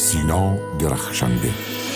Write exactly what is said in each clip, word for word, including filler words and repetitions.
سینا درخشنده.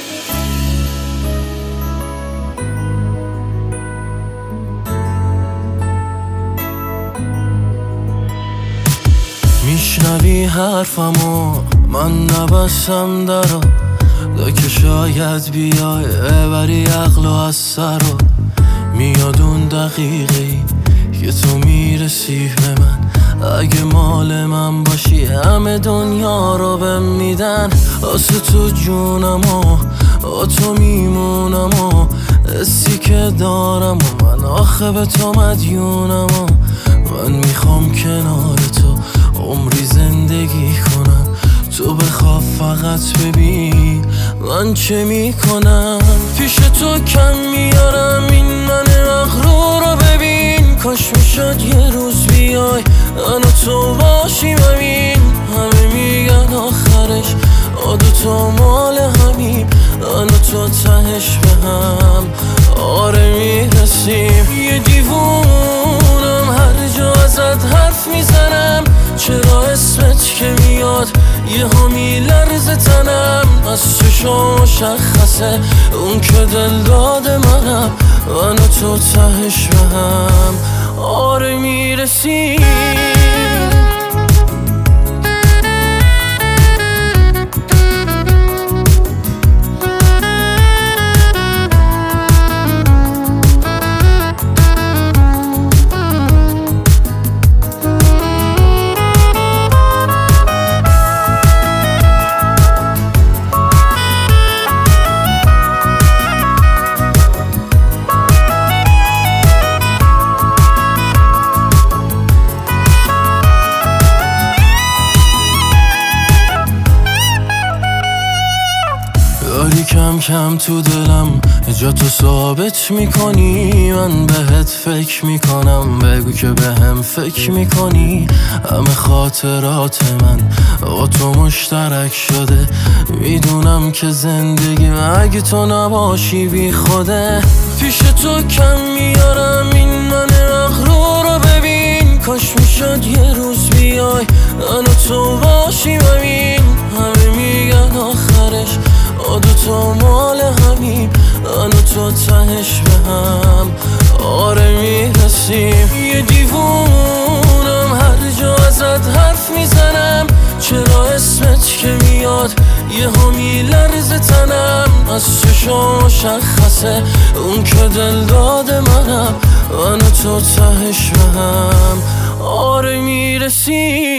میشنوی حرفمو من نبستم درو، دا که شاید بیای ببری عقل و از سرو. میاد اون دقیقی که تو میرسی به من، اگه مال من باشی همه دنیا رو بهم میدن. واسه تو جونم و با تو میمونم و حسی که دارم و من آخه به تو مدیونم و من میخوام کنار تو عمری زندگی کنم. تو بخواه فقط ببین من چه میکنم. پیش تو کم میارم این من مغرور رو ببین. کاش میشد یه روز بیای من و تو باشیم همین. همه میگن آخرش ما دوتا مال همیم، من و تو تهش به هم آره میرسیم. یه دیوونم هر جا ازت حرف میزنم، چرا اسمت که میاد یه ها میلرزه تنم. از چشم مشخصه اون که دل داده منم، من و تو تهش به هم آره میرسیم. داری کم کم تو دلم جا تو ثابت میکنی، من بهت فکر میکنم بگو که به هم فکر میکنی. همه خاطرات من با تو مشترک شده، میدونم که زندگی اگه تو نباشی بی خوده. پیش تو کم میارم این من مغرور رو ببین. کاش میشد یه روز بیای من و تو باشیم همین. همه میگن آخرش ما دوتا مال همیم، من و تو تهش به هم آره میرسیم. یه دیوونم هر جا ازت حرف میزنم، چرا اسمت که میاد یه ها میلرزه تنم. از چشم مشخصه اون که دل داده منم، من و تو تهش به هم آره میرسیم.